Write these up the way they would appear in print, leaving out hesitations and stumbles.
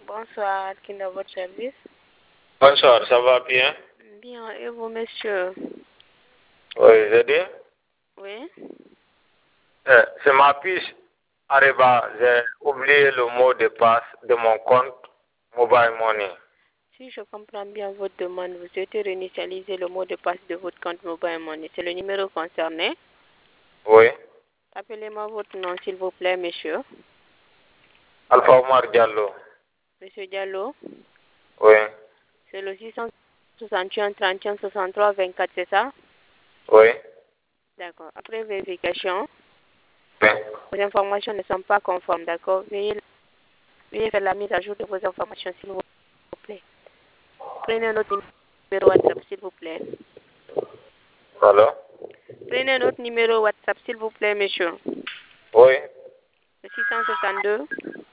Bonsoir, qui est dans votre service? Bonsoir, ça va bien? Bien, et vous, monsieur? Oui, j'ai dit. Oui? C'est ma puce. Arriba, j'ai oublié le mot de passe de mon compte Mobile Money. Si je comprends bien votre demande, vous souhaitez réinitialiser le mot de passe de votre compte Mobile Money. C'est le numéro concerné. Oui. Appelez-moi votre nom, s'il vous plaît, monsieur. Alpha Omar Diallo. Monsieur Diallo, Oui. c'est le 661 31 63 24, c'est ça? Oui. D'accord. Après vérification, Oui. vos informations ne sont pas conformes, d'accord? Veuillez faire la mise à jour de vos informations, s'il vous plaît. Prenez notre numéro WhatsApp, s'il vous plaît. Alors? Prenez notre numéro WhatsApp, s'il vous plaît, monsieur. Oui. Le 662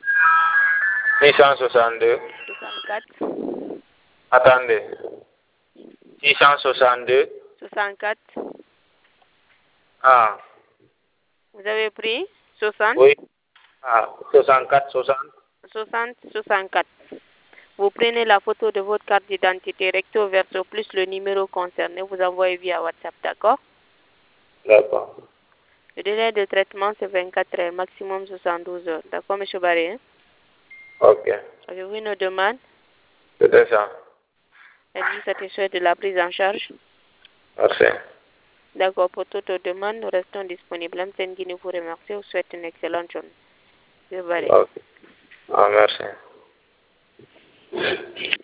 662. 64 Attendez. 662. 64. Ah. Vous avez pris 60 Oui. Ah. 64, 60. 60 64. Vous prenez la photo de votre carte d'identité recto verso plus le numéro concerné. Vous envoyez via WhatsApp, d'accord? D'accord. Le délai de traitement, c'est 24 heures, maximum 72 heures. D'accord, monsieur Barré? Ok. Avez-vous une demande? C'était ça. Êtes-vous satisfait de la prise en charge? Merci. D'accord, pour toute demande, nous restons disponibles. M. Guinée vous remercie. Vous souhaite une excellente journée. Monsieur Barré. Ok. Ah, merci.